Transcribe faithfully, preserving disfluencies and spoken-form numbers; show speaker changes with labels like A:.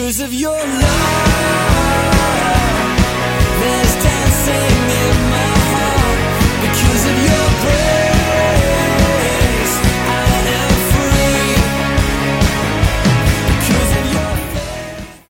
A: because of your love. There's dancing in my heart because of your